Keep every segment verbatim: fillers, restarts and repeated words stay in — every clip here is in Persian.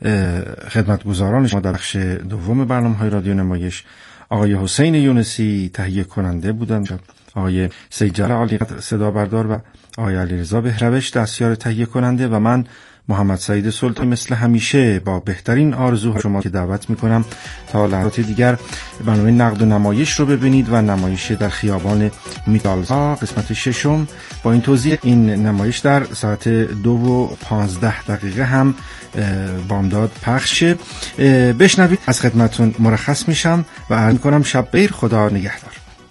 خدمتگزاران شما در بخش دوم برنامه‌های رادیو نمایش آقای حسین یونسی تهیه کننده بودند، آقای سید جلال عالی صدا بردار و آقای علیرضا بهروش دستیار تهیه کننده و من محمد سعید سلطان مثل همیشه با بهترین آرزو شما که دعوت میکنم تا لحظات دیگر برنامه نقد و نمایش رو ببینید و نمایش در خیابان میتالزا قسمت ششم با این توضیح این نمایش در ساعت دو و پانزده دقیقه هم بامداد پخش شه. بشنوید. از خدمتون مرخص میشم و عرض میکنم شب بخیر، خدا نگهدار.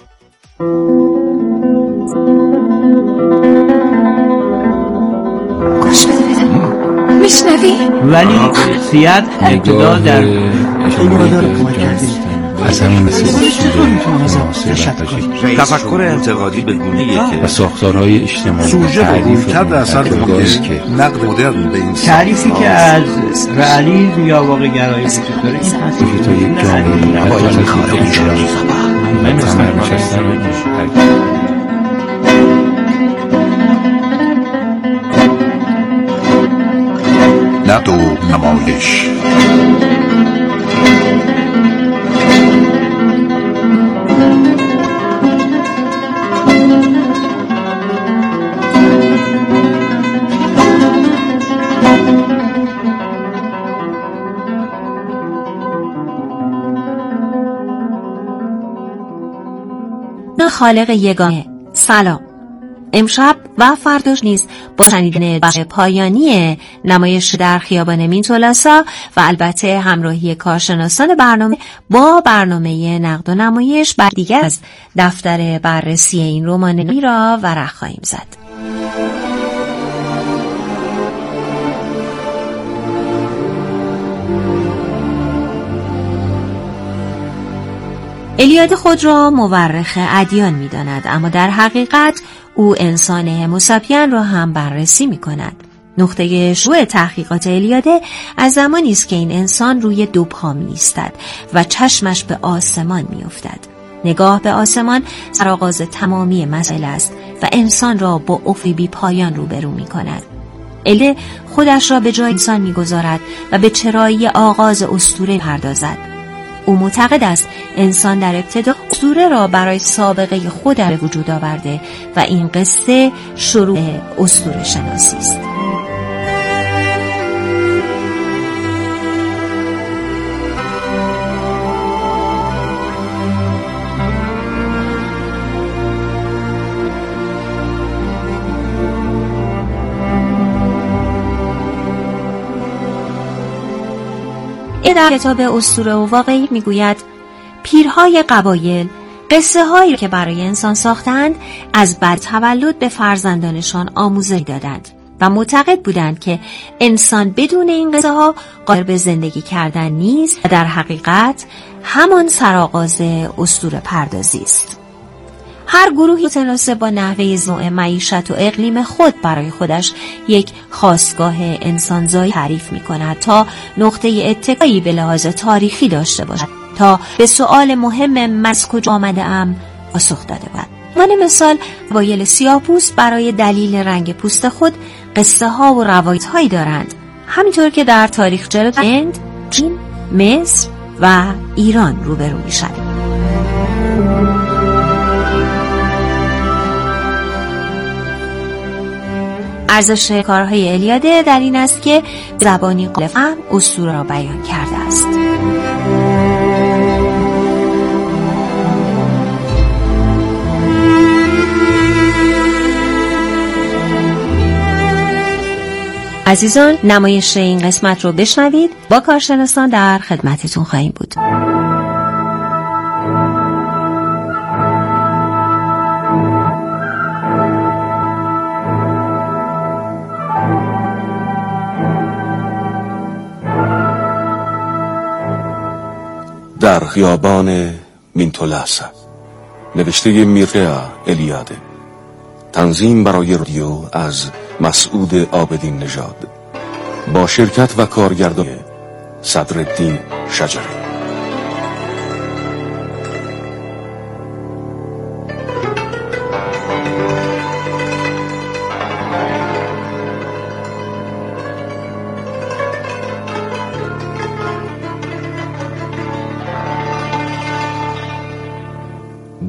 گوش بده بده میشنوی؟ ولی سیاد ابتدا در اصلا این مثل تفکر انتقادی به گونه‌ای که و ساختارهای اجتماعی سوژه و رویکرد اثر که نقد مدرن به این تعریفی که از رئالیسم یا واقع‌گرایی وجود داره این هست که تا یک جامعه نباید خارج من تمام نشستن نقد و نمایش. خالق یگانه. سلام. امشب و فرداش نیز با شنیدن بخش پایانی نمایش در خیابان مینتولاسا و البته همراهی کارشناسان برنامه با برنامه نقد و نمایش بر دیگر از دفتر بررسی این رمان نوی را ورق خواهیم زد. الیاده خود را مورخ ادیان می داند، اما در حقیقت او انسان هموساپین را هم بررسی می کند. نقطه شروع تحقیقات الیاده از زمانی است که این انسان روی دو پا می ایستد و چشمش به آسمان می افتد. نگاه به آسمان سرآغاز تمامی مسائل است و انسان را با افقی بی پایان روبرو می کند. الیاده خودش را به جای انسان می گذارد و به چرایی آغاز اسطوره پردازد. او معتقد است انسان در ابتدا اسطوره را برای سابقه خود به وجود آورده و این قصه شروع اسطوره شناسی است. در کتاب اسطوره و واقعی میگوید پیرهای قبایل قصه هایی که برای انسان ساختند از بعد تولد به فرزندانشان آموزش دادند و معتقد بودند که انسان بدون این قصه ها قادر به زندگی کردن نیست و در حقیقت همان سرآغاز اسطوره پردازی است. هر گروهی متناسب با نحوه نوع معیشت و اقلیم خود برای خودش یک خاستگاه انسانزایی تعریف می کند تا نقطه اتکایی به لحاظ تاریخی داشته باشد تا به سؤال مهم من از کجا آمده ام پاسخ داده بود. من مثال قبایل سیاه‌پوست برای دلیل رنگ پوست خود قصه ها و روایت هایی دارند، همینطور که در تاریخ جلوتر هند، چین، مصر و ایران روبرو می شد. ارزش کارهای الیاده در این است که زبانی قابل فهم اسطوره را بیان کرده است. عزیزان، نمایش این قسمت رو بشنوید. با کارشناسان در خدمتتون خواهیم بود. در خیابان مینتولاسا، نوشته میرزا الیاده، تنظیم برای رادیو از مسعود عابدین نژاد، با شرکت و کارگردانی صدرالدین شجری.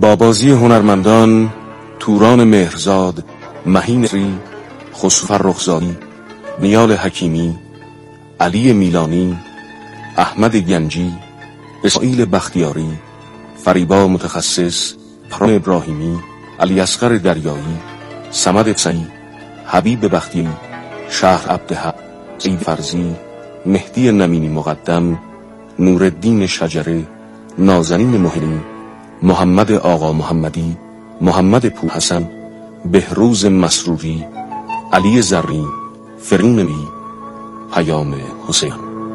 با بازی هنرمندان توران مهرزاد، مهین ری، خسرو فرخزادی، نیال حکیمی، علی میلانی، احمد گنجی، اسماعیل بختیاری، فریبا متخصص، پرام ابراهیمی، علی اصغر دریایی، صمد افسانی، حبیب بختی، شهر عبدالحق، سید فرزی، مهدی نمینی مقدم، نورالدین شجره، نازنین مهنی، محمد آقا محمدی، محمد پورحسن، بهروز مسروری، علی زرین، فرین می، پیام حسین.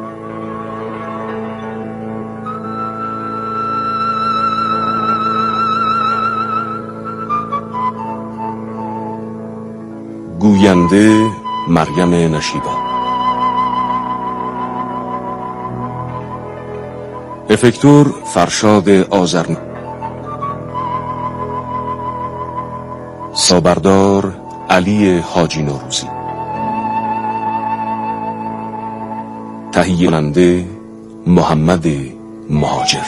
گوینده مریم نشیبا. افکتور فرشاد آذرنیا. سابردار علی حاجی نوروزی. تهیه کننده محمد مهاجر.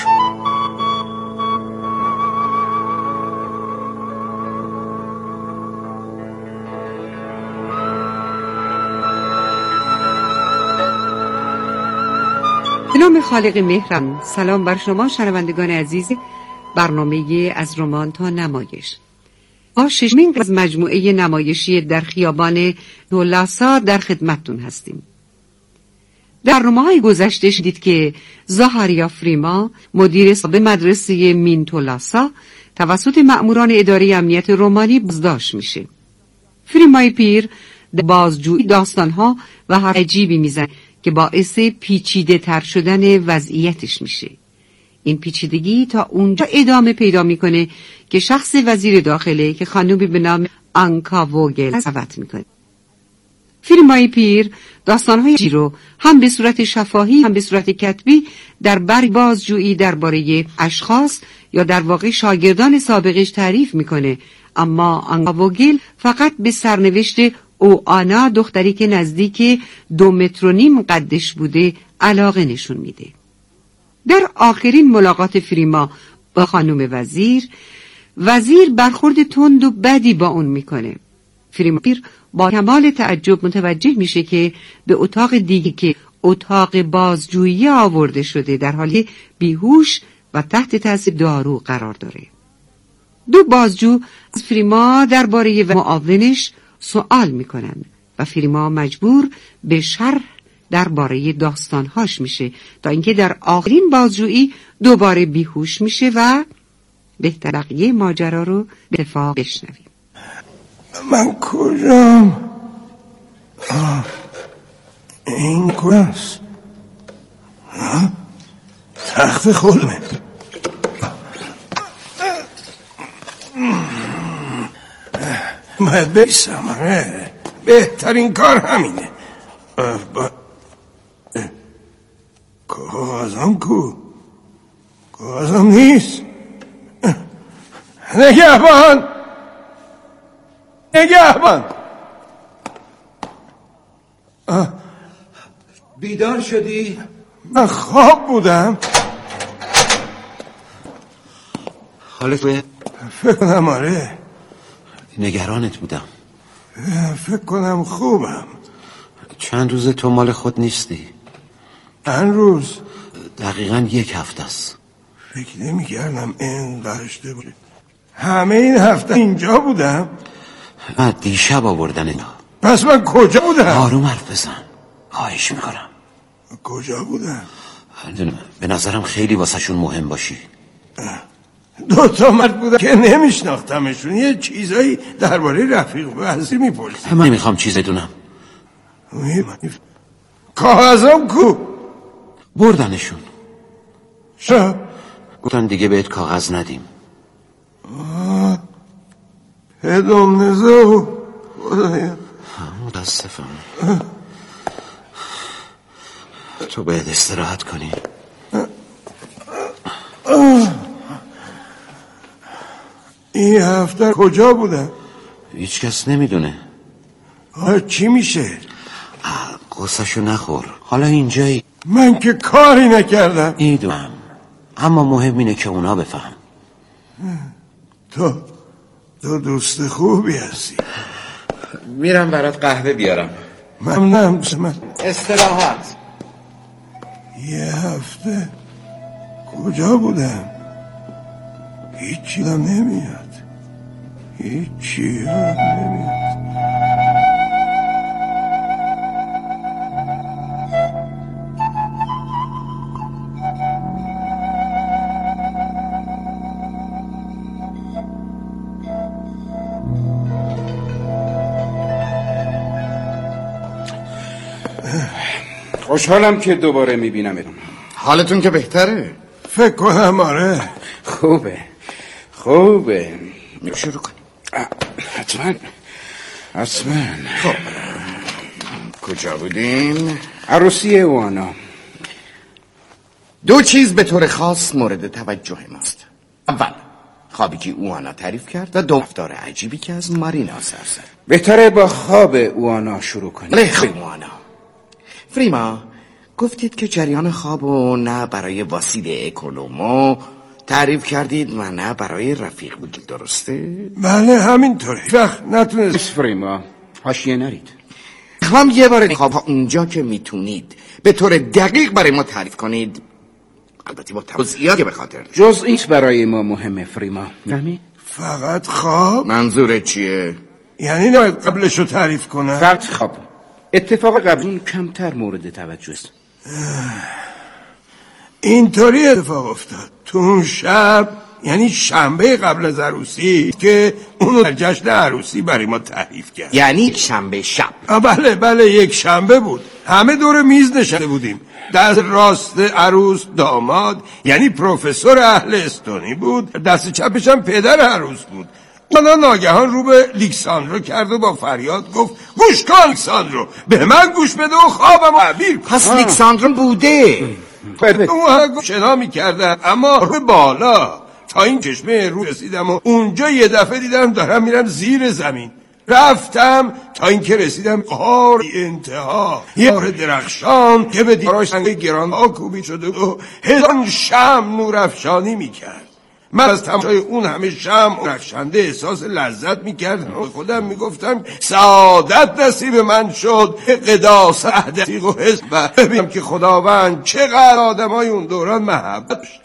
به نام خالق مهرم. سلام بر شما شنوندگان عزیز برنامه از رمان تا نمایش. با ششمین از مجموعه نمایشی در خیابان دولاسا در خدمتتون هستیم. در برنامه‌های گذشته شدید که زاهاریا فریما، مدیر سابق مدرسه مینتولاسا، توسط مأموران اداره امنیت رومانی بازداشت میشه. فریمای پیر در بازجویی داستانها و حرف عجیبی میزنه که باعث پیچیده تر شدن وضعیتش میشه. این پیچیدگی تا اونجا ادامه پیدا میکنه که شخص وزیر داخله که خانومی به نام آنکا ووگل دعوت میکنه. فیلمای پیر داستانهای جیرو هم به صورت شفاهی هم به صورت کتبی در برگ بازجویی درباره اشخاص یا در واقع شاگردان سابقش تعریف میکنه، اما آنکا ووگل فقط به سرنوشت او آنا، دختری که نزدیک دو متر و نیم قدش بوده، علاقه نشون میده. در آخرین ملاقات فریما با خانم وزیر، وزیر برخورد تند و بدی با اون میکنه. فریما پیر با کمال تعجب متوجه میشه که به اتاق دیگه که اتاق بازجویی آورده شده در حالی بیهوش و تحت تاثیر دارو قرار داره. دو بازجو از فریما درباره معاونش سوال میکنن و فریما مجبور به شرح درباره داستانهاش میشه تا اینکه در آخرین بازجویی دوباره بیهوش میشه و بهتر بقیه ماجرا رو به اتفاق بشنویم. من کجام؟ این کجاست؟ تخت خلمه. باید بیستم. بهترین کار همینه. با... کازم کو کازم نیست. نگهبان نگهبان بیدار شدی؟ من خواب بودم. حالت خوبه؟ فکر کنم آره. نگرانت بودم. فکر کنم خوبم. چند روز تو مال خود نیستی؟ چند روز؟ دقیقاً یک هفته است. فکر نمی کردم این داشته بود. همه این هفته اینجا بودم. من دیشب آوردن اینا. پس من کجا بودم؟ آروم حرف بزن، خواهش میکنم. کجا بودم؟ به نظرم خیلی واسه شون مهم باشی. دو تا مرد بودن که نمیشناختمشون. یه چیزایی درباره رفیق وزیر میپرسیم. من نمیخوام چیزی دونم. کاغذم کو؟ بردنشون. چرا؟ گفتن دیگه بهت کاغذ ندیم. هدوم نزو خدایا. متاسفم. تو باید استراحت کنی. این هفته کجا بودن؟ هیچ کس نمیدونه. چی میشه؟ قصهشو نخور. حالا اینجایی. من که کاری نکردم. میدونم، اما مهم اینه که اونا بفهم. تو تو دوست خوبی هستی. میرم برات قهوه بیارم. ممنونم. من استراحت. یه هفته کجا بودم؟ هیچی هم نمیاد، هیچی هم نمیاد. خوشحالم که دوباره میبینم. حالتون که بهتره؟ فکر کنم آره. خوبه خوبه. شروع کنیم. حتما حتما. خب کجا بودیم؟ عروسی اوانا. دو چیز به طور خاص مورد توجه ماست. اول خوابی که اوانا تعریف کرد و دو رفتار عجیبی که از مارینا سر زد. بهتره با خواب اوانا شروع کنیم. لخ اوانا. فریما گفتید که جریان خوابو نه برای واسیله اکونومو تعریف کردید و نه برای رفیق بودید، درسته؟ بله همینطوره. وقت نتونست. فریما حاشیه نرید. هم یه بار خواب اونجا که میتونید به طور دقیق برای ما تعریف کنید، البته با توضیحاتی که به خاطر جزئیات برای ما مهمه. فریما فهمی؟ فقط خواب؟ منظورت چیه؟ یعنی نه قبلشو تعریف کنم؟ فقط خواب. اتفاق قبل کمتر مورد توجه است. اینطوری اتفاق افتاد تو اون شب، یعنی شنبه قبل از عروسی که اونو در جشن عروسی برای ما تعریف کرد. یعنی شنبه شب؟ بله بله یک شنبه بود. همه دور میز نشسته بودیم. دست راست عروس داماد، یعنی پروفسور اهل استونی بود، دست چپش هم پدر عروس بود. اونا ناگهان رو به لیکساندرو کرد و با فریاد گفت گوش کن لیکساندرو، به من گوش بده و خوابم عبیر. پس لیکساندرو بوده. اون شنا میکردن اما رو بالا تا این چشمه رو رسیدم و اونجا یه دفعه دیدم دارم میرم زیر زمین. رفتم تا این که رسیدم قار انتها، یه قار درخشان که به دیوارش سنگ گران ها کوبی شده و هزار شمع نور افشانی میکرد. من از تماشای اون همه شمع رخشنده احساس لذت میکردم و خودم میگفتم سعادت نصیب من شد، قداس عهدتیق و حس و ببینم که خداوند چقدر آدمای اون دوران محبت داشته.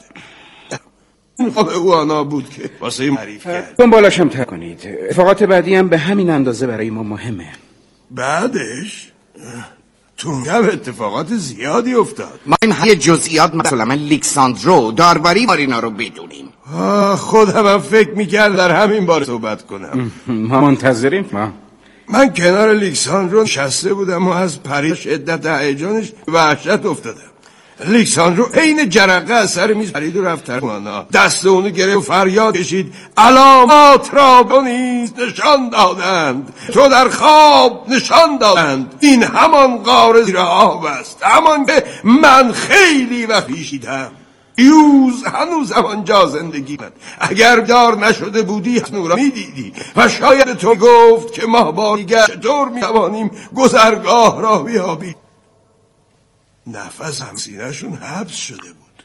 این خواب اوانا بود که واسه این تعریف کرد. دنبالش هم تر کنید. اتفاقات بعدی هم به همین اندازه برای ما مهمه. بعدش تو اتفاقات زیادی افتاد. ما این همه جزئیات مثلا لیکساندرو دارباری مارینا رو بدونیم. خودم هم فکر میکرد در همین باره صحبت کنم. ما منتظریم. ما من کنار لیکساندرو نشسته بودم و از پری شدت هیجانش وحشت افتادم. لیکساندرو عین جرقه از سر میز پرید و رفت ترمانا، دست اونو گرفت و فریاد کشید علامات را بنیز نشان دادند، تو در خواب نشان دادند. این همان غار زیر آب است، همان که من خیلی وقت پیشیدم. یوز هنوز همانجا زندگی کرد. اگر دار نشده بودی نورا میدیدی و شاید تو گفت که ما با دیگر چطور میتوانیم گذرگاه را بیابیم. نفس هم سینه‌شون حبس شده بود.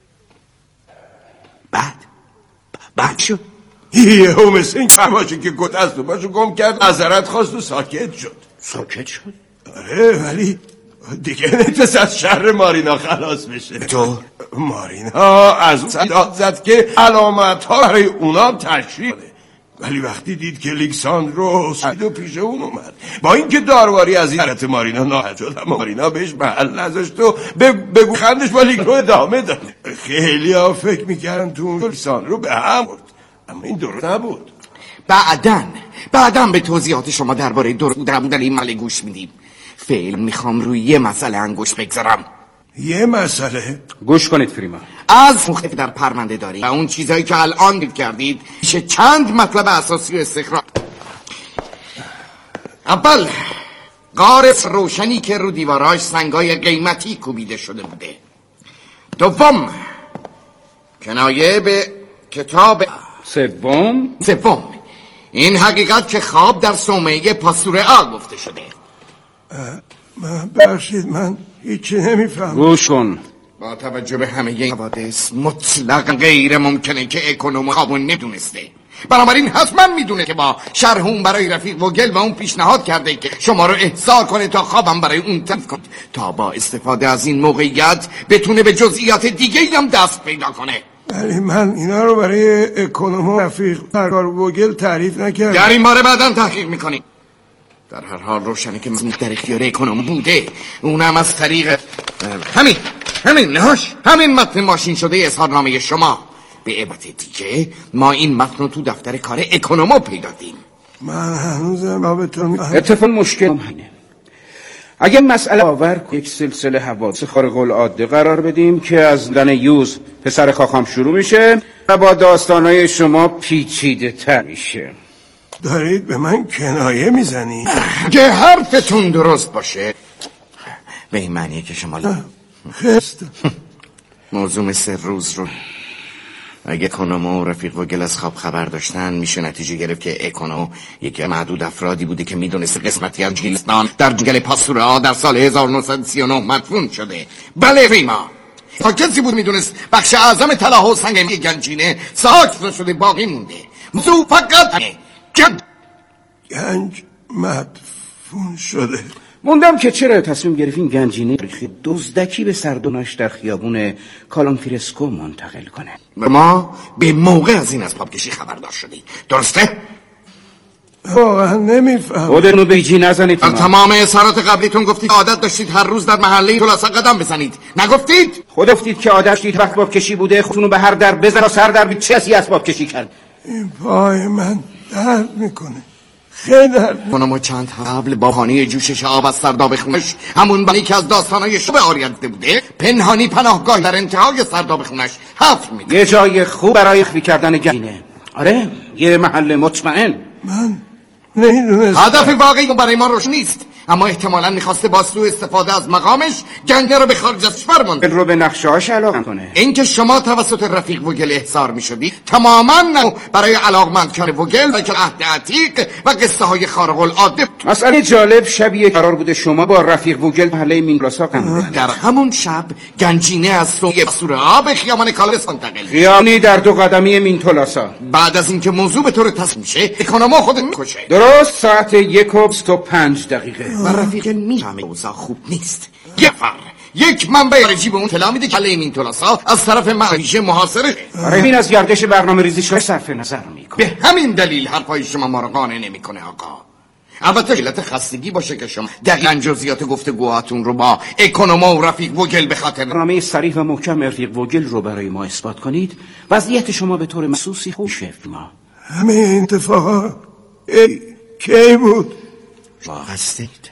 بعد بعد شد یه هم مثل این کماشه که گت از تو باشو گم کرد، معذرت خواست و ساکت شد. ساکت شد؟ آره ولی دیگه نتونست از شر مارینا خلاص بشه. تو؟ مارینا از اون صداد زد که علامت ها برای اونا تشریح ده. ولی وقتی دید که لیکساندرو سید و پیش اون اومد، با اینکه دارواری از این حرکت مارینا ناراحت شد، اما مارینا بهش محل نذاشت و بگو خندش با لیکساندرو ادامه داد. خیلی ها فکر میکردن تو اون لیکساندرو به هم برد، اما این درست نبود. بعدن بعدن به توضیحات شما درباره درست بودن در این مله گوش میدیم. فعلا میخوام روی یه مسئله انگشت بگذارم. یه مسئله؟ گوش کنید فریما. از مختلف در پرونده داریم و اون چیزایی که الان دید کردید میشه چند مطلب اساسی و استخراج. اول غار روشنی که رو دیواراش سنگای قیمتی کوبیده شده بوده. دوم کنایه به کتاب. سوم سوم این حقیقت که خواب در صومعه پاستورال گفته شده. من بخشید من هیچی نمیفهم. گوش کن. با توجه به همه این حوادث مطلقا غیر ممکنه که اکونوم خوابون ندونسته. بنابراین حتما میدونه که با شرح اون برای رفیق وگل و اون پیشنهاد کرده که شما رو احضار کنه تا خوابم برای اون تعریف کنه تا با استفاده از این موقعیت بتونه به جزئیات دیگه هم دست پیدا کنه. ولی من اینا رو برای اکونوم رفیق سرکار وگل تعریف نکردم. در این باره بعداً تحقیق میکنی. در هر حال روشنه که در اختیار اکونوم بوده، اونم از طریق همین همین نهاش همین متن ماشین شده اظهارنامه شما. به عبارت دیگه ما این متن رو تو دفتر کار اکونومو پیدا دیم. من هنوزم بابتون اتفاق مشکل همینه. اگه مسئله آور یک سلسله حوادث خارق العاده قرار بدیم که از دن یوز پسر خاخام شروع میشه و با داستانهای شما پیچیده تر میشه. دارید به من کنایه میزنی؟ که حرفتون درست باشه به این معنیه که شما خست موضوع مثل روز رو اگه اکونومو و رفیق وگل از خواب خبر داشتن میشه نتیجه گرفت که اکونومو یکی معدود افرادی بوده که میدونست قسمتی از جیلستان در جنگل پاسورا در سال هزار و نهصد و سی و نه مدفون شده. بله ریما، تا کسی بود میدونست بخش اعظم طلا و سنگ گنجینه ساکت شده باقی مونده. موضوع فقط گنج گنج مدفون شده. موندم که چرا تصمیم گرفتین گنجینه دزدکی به سردوناش در خیابون کالانفرسکو منتقل کنه. ما به موقع از این اسباب کشی خبردار شدیم، درسته؟ واقعا نمیفهم. خودتونو به جی نزنید. در تمام اظهارات قبلیتون گفتید عادت داشتید هر روز در محله تلاسا قدم بزنید، نگفتید؟ خود گفتید که عادت داشتید وقت اسباب کشی بوده خودتونو به هر در بزن و سر در بید چه کسی اسباب کشی کرد. این پای من درد میکنه، خیلی درد. اونم چند قبل با بهانه جوشش آب از سرداب خونش، همون بانی که از داستانای شب آریانده بوده، پنهانی پناهگاه در انتهای سرداب خونش حفر میده. یه جای خوب برای خفی کردن گنجینه. آره، یه محل مطمئن. من نمیدونست. هدف واقعی برای ما روشن نیست، اما احتمالاً میخواسته با سوء استفاده از مقامش گنجه رو به خارج از کشور مونده. رو به نقشه‌هاش علاقه کنه. اینکه شما توسط رفیق وگل احضار میشدی تماماً برای علاقمند کردن وگل و عهد عتیق و قصه های خارق العاده. مسئله جالب شبیه قرار بوده شما با رفیق وگل محله مینگلاسا قدم در همون شب گنجینه از سوی سور آب خیابان کالس منتقل. خیابانی در دو قدمی مینتولاسا. بعد از اینکه موضوع به طور تصمیم میشه اکونومو خود میکشه. درست ساعت یک و بیست و پنج دقیقه. و رفیق میفهمه اوضاع خوب نیست. یه فر یک منبع خارجی به اون اطلاع میده که این تولاسا از طرف معیشه محاصره. برای این از گردش برنامه ریزیش صرف نظر میکنه. به همین دلیل حرفای شما ما رو قانع نمیکنه آقا. البته علت خستگی باشه که شما دقیقاً جزئیات گفتگوهاتون رو با اکونومو و رفیق وگل به خاطر برنامه صریح و محکم رفیق وگل رو برای ما اثبات کنید. وضعیت شما به طور محسوسی خوب شفت ما. همه اتفاقات ای کی بود؟ خستید؟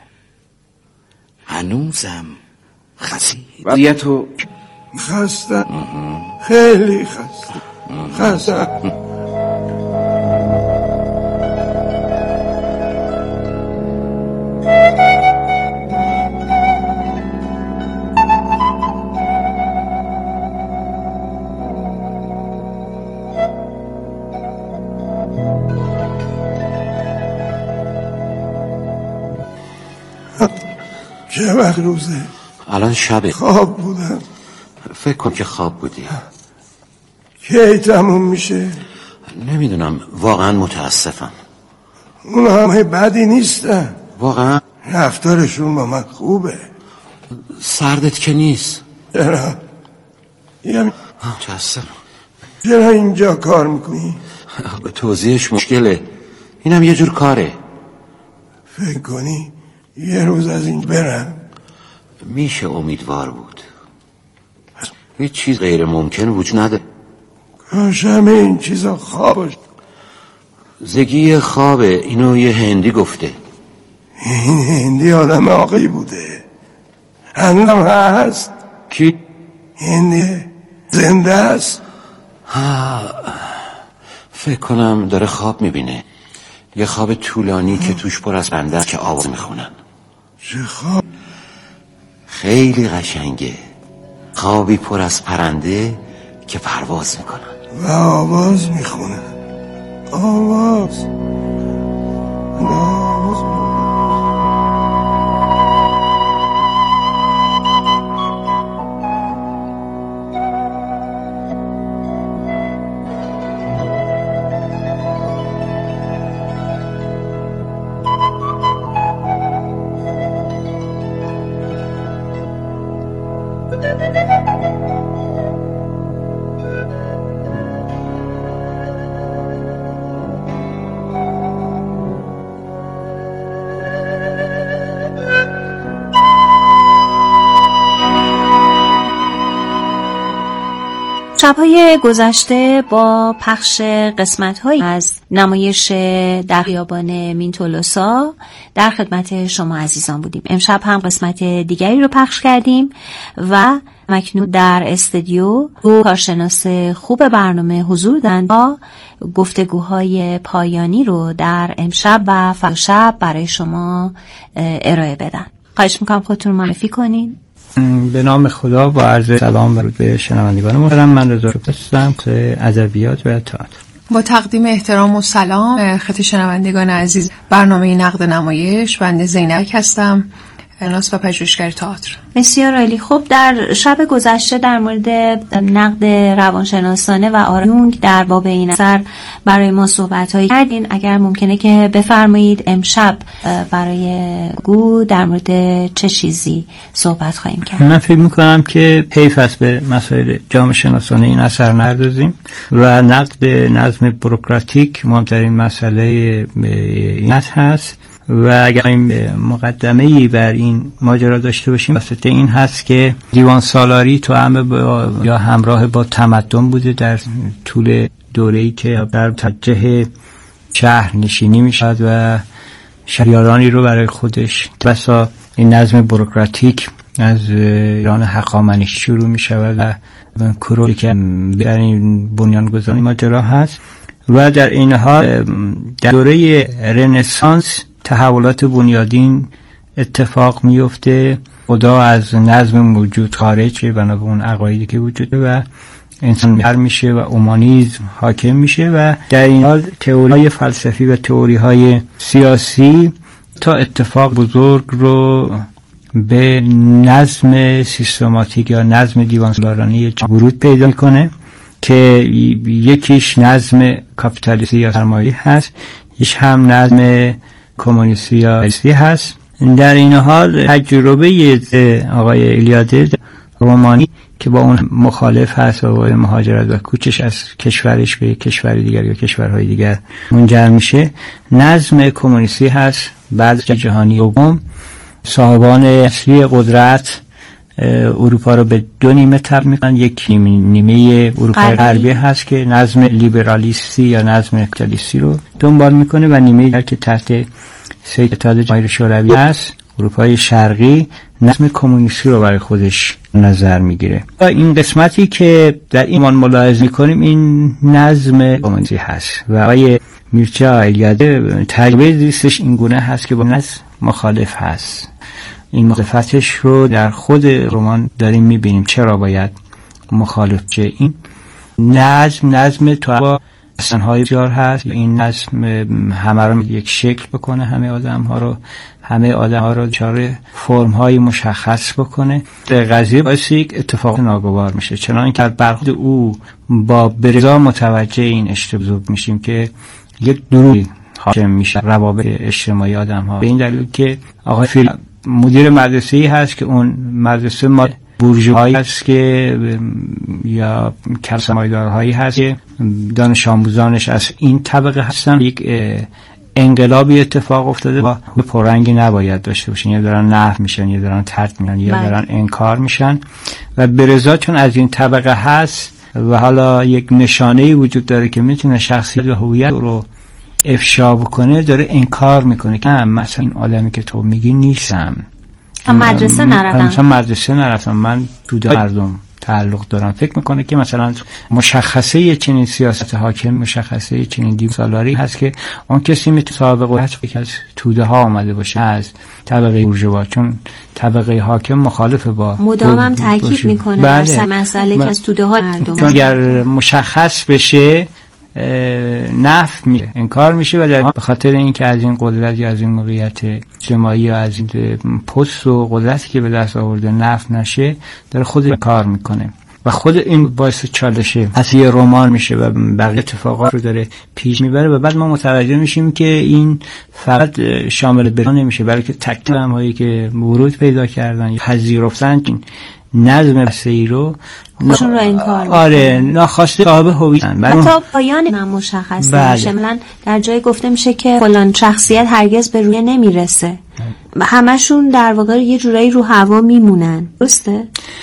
هنوزم خستید؟ وضعیتو خستم، خیلی خستم خستم. چه وقت روزه؟ الان شبه. خواب بودم. فکر کن که خواب بودی. کی تموم میشه؟ نمیدونم، واقعا متاسفم. اون همه بدی نیستن. واقعا رفتارشون با من خوبه. سردت که نیست؟ چرا؟ یعنی متاسفم. چرا اینجا کار میکنی؟ به توضیحش مشکله، اینم یه جور کاره. فکر کنی یه روز از این برم؟ میشه امیدوار بود. هیچ چیز غیر ممکن وجود نداره. کاش همه این چیزا خواب باشه. زگی خوابه، اینو یه هندی گفته. این هندی آدم عاقلی بوده. هنوزم هست. کی؟ هندی زنده است. ها، فکر کنم داره خواب میبینه. یه خواب طولانی که توش پر از پرنده است که آواز میخونن. چه خواب؟ خیلی قشنگه. خوابی پر از پرنده که پرواز میکنن و آواز میخونن. آواز آواز شب‌های گذشته با پخش قسمت‌هایی از نمایش در خیابان مینتولوسا در خدمت شما عزیزان بودیم. امشب هم قسمت دیگری رو پخش کردیم و مکنون در استودیو دو کارشناس خوب برنامه حضور دارند تا گفتگوهای پایانی رو در امشب و فردا شب برای شما ارائه بدن. خواهش می‌کنم خودتون معرفی کنین. به نام خدا با عرض سلام ورود به شنوندگان محترم، من رضا هستم که ادبیات و تئاتر. با تقدیم احترام و سلام خدمت شنوندگان عزیز برنامه نقد نمایش، بنده زینب هستم، شناس و پژوهشگر تئاتر. بسیار عالی. خب در شب گذشته در مورد نقد روانشناسانه و آرایونگ در باب این اثر برای ما صحبت‌هایی کردین. اگر ممکنه که بفرمایید امشب برای گو در مورد چه چیزی صحبت خواهیم کرد؟ من فکر می‌کنم که حیف است به مسائل جامعه شناسانه این اثر نردازیم و نقد نظم بوروکراتیک مهمترین مسئله این هست و اگر این مقدمه‌ای بر این ماجرا داشته باشیم واسطه این هست که دیوان سالاری تو همه با یا همراه با تمدن بوده در طول دوره‌ای که در توجه شهر نشینی میشد و شهریارانی رو برای خودش بسا این نظم بوروکراتیک از ایران هخامنشی شروع می شود و کروری که در این بنیانگذاری ماجرا هست و در این حال در دوره رنسانس تحولات بنیادین اتفاق میفته. خدا از نظم موجود خارج بنا به اون عقایدی که وجوده و انسان هر میشه و اومانیسم حاکم میشه و در این حال تئوری‌های فلسفی و تئوری‌های سیاسی تا اتفاق بزرگ رو به نظم سیستماتیک یا نظم دیوانسالارانه ورود پیدا میکنه که یکیش نظم کاپیتالیستی یا سرمایه‌ای هست، یکیش هم نظم کمونیستی یا سیاسی هست. در این حال تجربه آقای ایلیاده رومانی که با اون مخالف هست و مهاجرت و کوچش از کشورش به کشور دیگر یا کشورهای دیگر منجر میشه، نظم کمونیستی هست. بعد جهانی دوم صاحبان اصلی قدرت اروپا رو به دو نیمه تقسیم میکنن. یک نیمه اروپای غربی هست که نظم لیبرالیستی یا نظم کپیتالیستی رو دنبال میکنه و نیمه دیگر که تحت سید اتحاد جماهیر شوروی هست اروپای شرقی نظم کمونیستی رو برای خودش نظر میگیره. و این قسمتی که در ایمان ملاحظه میکنیم این نظم کمونیستی هست و آقای میرچا ایلیاده تجربه زیستش این گونه هست که با نظم مخالف هست. این مخالفتش رو در خود رمان داریم میبینیم چرا باید مخالف چه. این نظم نظم تو با اصنهای بسیار هست. این نظم همه رو یک شکل بکنه، همه آدم ها رو همه آدم ها رو چاره فرم های مشخص بکنه. در قضیه باعث یک اتفاق ناگوار میشه، چنانکه در برخورد او با برزا متوجه این اشتباه میشیم که یک دروغی حاکم میشه روابط اجتماعی آدم ها، به این دلیل که آقای فیل مدیر مدرسه‌ای هست که اون مدرسه ما بورژوایی هست که یا کسمایدارهایی هست که دانش آموزانش از این طبقه هستن. یک انقلابی اتفاق افتاده و پررنگی نباید داشته باشن، یا دارن نفی میشن یا دارن طرد میشن یا دارن انکار میشن و برزا چون از این طبقه هست و حالا یک نشانه‌ای وجود داره که میتونه شخصیت و هویت رو افشا بکنه، داره انکار میکنه که من مثلا این آدمی که تو میگی نیستم، من مدرسه نرفتم مثلا مدرسه نرفتم من توده مردم تعلق دارم. فکر میکنه که مثلا مشخصه چنین سیاست حاکم، مشخصه چنین دیوسالاری هست که اون کسی میتونه صاحب قدرت که از توده ها آمده باشه، از طبقه بورژوا، چون طبقه حاکم مخالف با مدامم تاکید میکنه بله. مسئله که از توده ها مردم چون اگر مشخص بشه نفی میشه، انکار میشه و در به خاطر اینکه از این قدرت یا از این موقعیت اجتماعی یا از این پست و قدرتی که به دست آورده نفی نشه داره خود کار میکنه و خود این باعث چالشه از یه رمان میشه و بقیه اتفاقات رو داره پیش میبره و بعد ما متوجه میشیم که این فقط شامل بران نمیشه، بلکه تک تک هایی که ورود پیدا کردن پذیرفتن نظم بسری رو خودشون رو انکار آره ناخواسته صاحب هویتن. حتی پایان هم مشخص بله. نمیشه. مثلا در جای گفته میشه که فلان شخصیت هرگز به روی نمیرسه. همشون در واقع یه جورایی رو هوا میمونن. درسته؟